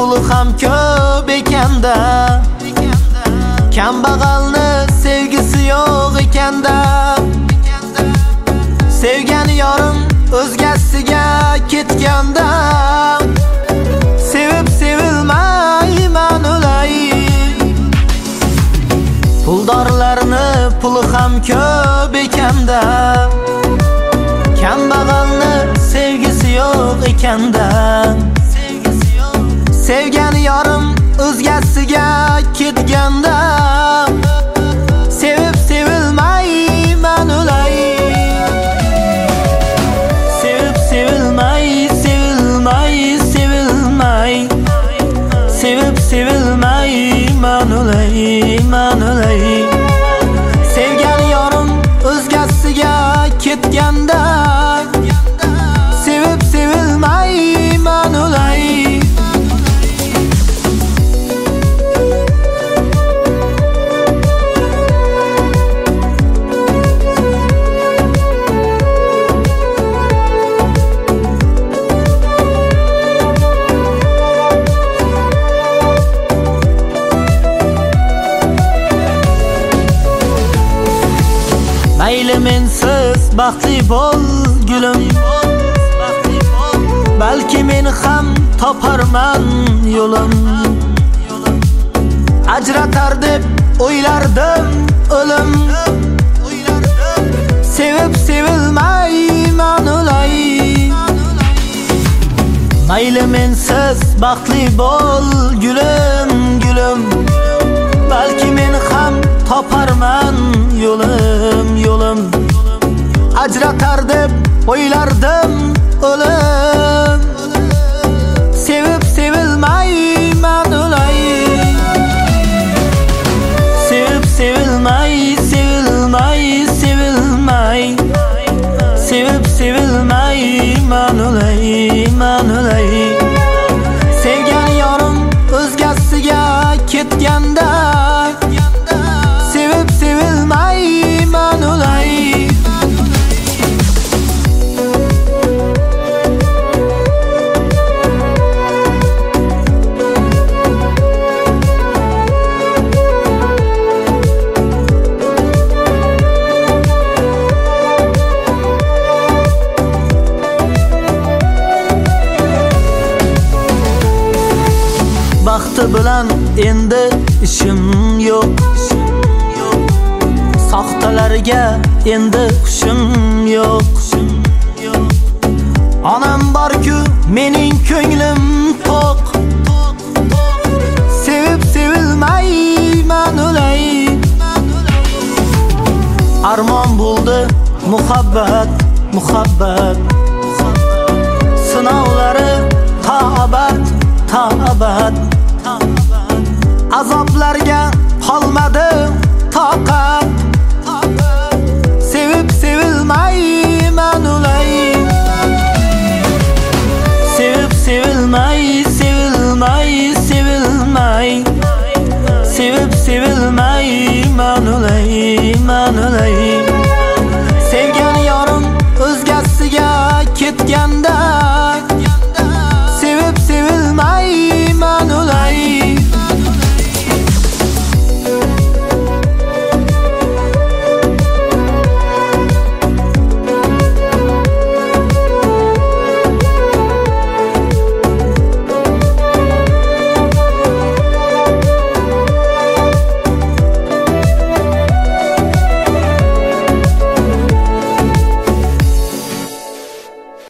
puli ham ko'p ekanda, kambag'alni sevgisi yo'q ekanda. Sevgan yorim o'zgasiga ketganda, sevib sevilmayman ulay. Puldorlarni puli ham ko'p ekanda, kambag'alni sevgisi yo'q ekanda. Sevgan yorim o'zgasiga ketganda, sevib sevilmayman ulay. Sevib sevilmay, sevilmay, sevilmay, sevib sevilmayman ulay, man ulay. Sevgan yorim o'zgasiga ketganda, sevib sevilmayman ulay. Mayli mensiz baxtli bo'l gulim, balki men ham toparman yo'lim. Ajratar deb o'ylardim o'lim, sevib sevilmayman ulay. Mayli mensiz baxtli bo'l gulim, gulim, balki men ham toparman yo'lim, yo'lim. Ajratar deb o'ylardim o'lim, sevib sevilmayman ulay. Sevib sevilmay, sevilmay, sevilmay, sevib sevilmayman ulay, man ulay. Sevgan yorim o'zgasiga ketganda, sevib sevilmayman ulay. Baxti bilan endi ishim yo'q, soxtalarga endi hushim yo'q. Onam bor-ku mening ko'nglim to'q, sevib sevilmayman ulay. Armon bo'ldi muhabbat, muhabbat, sinovlari ta'bat, ta'bat. Azoblarga qolmadi